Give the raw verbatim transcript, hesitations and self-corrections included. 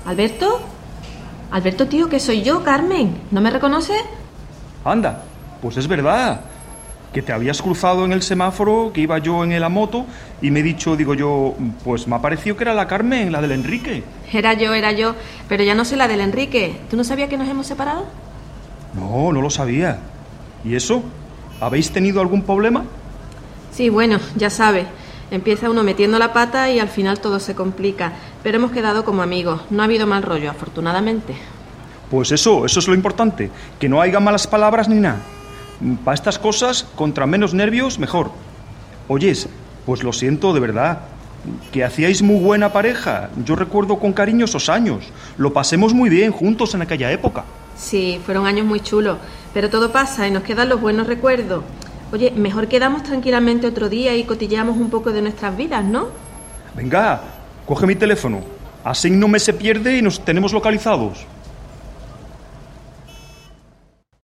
¿Alberto? Alberto, tío, que soy yo, Carmen. ¿No me reconoces? Anda, pues es verdad. Que te habías cruzado en el semáforo, que iba yo en la moto y me he dicho, digo yo, pues me ha parecido que era la Carmen, la del Enrique. Era yo, era yo, pero ya no soy la del Enrique. ¿Tú no sabías que nos hemos separado? No, no lo sabía. ¿Y eso? ¿Habéis tenido algún problema? Sí, bueno, ya sabes. Empieza uno metiendo la pata y al final todo se complica. Pero hemos quedado como amigos. No ha habido mal rollo, afortunadamente. Pues eso, eso es lo importante. Que no haya malas palabras ni nada. Para estas cosas, contra menos nervios, mejor. Oyes, pues lo siento, de verdad. Que hacíais muy buena pareja. Yo recuerdo con cariño esos años. Lo pasemos muy bien juntos en aquella época. Sí, fueron años muy chulos. Pero todo pasa y nos quedan los buenos recuerdos. Oye, mejor quedamos tranquilamente otro día y cotilleamos un poco de nuestras vidas, ¿no? Venga, coge mi teléfono. Así no me se pierde y nos tenemos localizados.